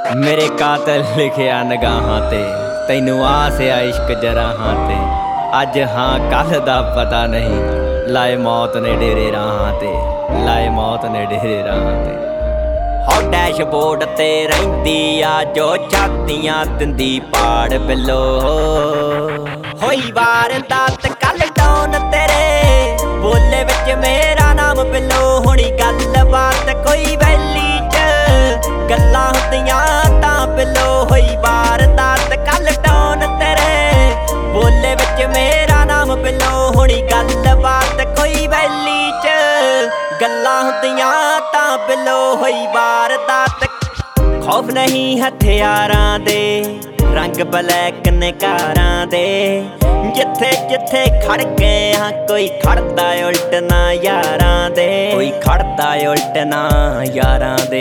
मेरे कातल लिखिया निगाहां ते तैनू आस आ इश्क जराहां ते अज हाँ कल दा पता नहीं लाए मौत ने डेरे राहां ते लाए मौत ने डेरे राहां ते हो डैशबोर्ड ते रहिंदी आ जो छातियां दिंदी पाड़ बिलो होई वारदात कल डौन तेरे बोले विच मेरा नाम बिलो हुणी गल बात कोई वैली च गल्लां हुंदियां तां बिलो होई वारदात कल डौन तेरे बोले विच मेरा नाम बिलो हुणी गल बात कोई वैली च गल्लां हुंदियां तां बिलो होई वारदात खौफ नहीं हथियारां दे रंग ब्लैक ने कारां दे जिथे जिथे खड़ गए हाँ कोई खड़दा उल्ट ना यारां दे कोई खड़दा उल्ट ना यारां दे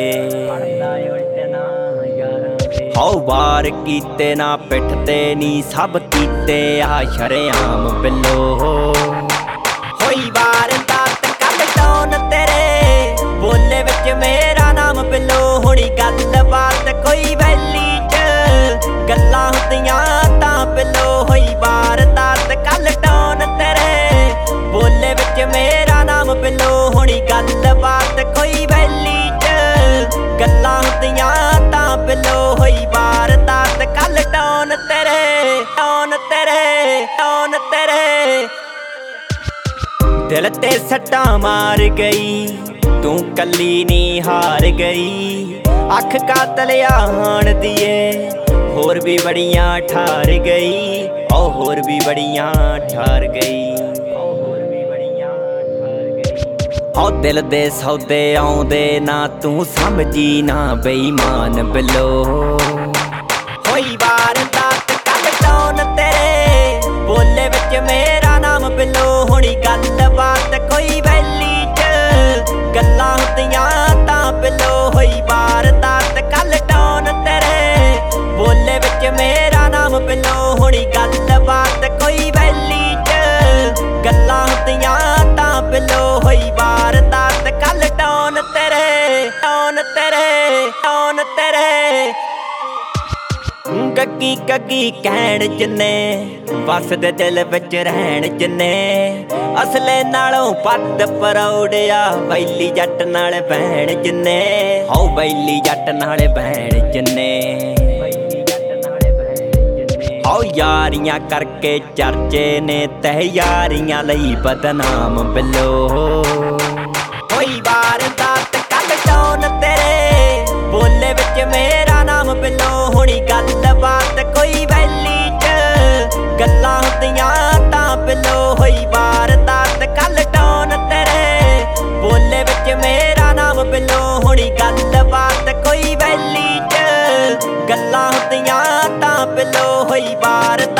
हौ वार कीते ना पिठ ते नी सब कीते आ शरेआम बिलो होई वारदात कल डौन तेरे बोले विच मेरा नाम बिलो हुणी गल बात कोई वैली च गल्लां हुंदियां तां बिलो होई वारदात कल डौन तेरे बोले विच मेरा नाम बिलो हुणी गल बात कोई वैली च गल्लां हुंदियां तां बिलो होई वारदात कल डौन तेरे डौन तेरे डौन तेरे दिल ते सट्टा मार गई तू कली नी हार गई अख कातल आण दिए होर भी बड़ियां ठार गई ओ होर भी बड़ियां ठार गई ओ दिल दे सौदे आउंदे ना तू समझी ना बेईमान बिलो होई वारदात कल डौन तेरे बोले विच मेरा नाम बिलो हुणी गल बात कोई वैली च गल्लां हुंदियां तां बिलो होई वारदात कल डौन तेरे बोले विच मेरा नाम बिलो हुणी गल बात कोई वैली च गल्लां हुंदियां तां बिलो होई वारदात कल डौन तेरे डौन तेरे डौन तेरे गग्गी गग्गी कहण जिन्ने वसदे दिल विच रहण जिन्ने असले नालों पद परौड़िया वैली जट नाल भैण जिन्ने हो वैली जट नाल भैण जिन्ने हो यारियां करके चर्चे ने तह यारियां लई बदनाम बिलो होई वारदात कल डौन तेरे बोले विच मेरा नाम बिलो हुणी गल बात कोई वैली च गल्लां हुंदियां तां बिलो होई वारदात कल डौन तेरे बोले विच मेरा नाम बिलो हुणी गल बात कोई वैली च गल्लां हुंदियां तां बिलो होई वारदात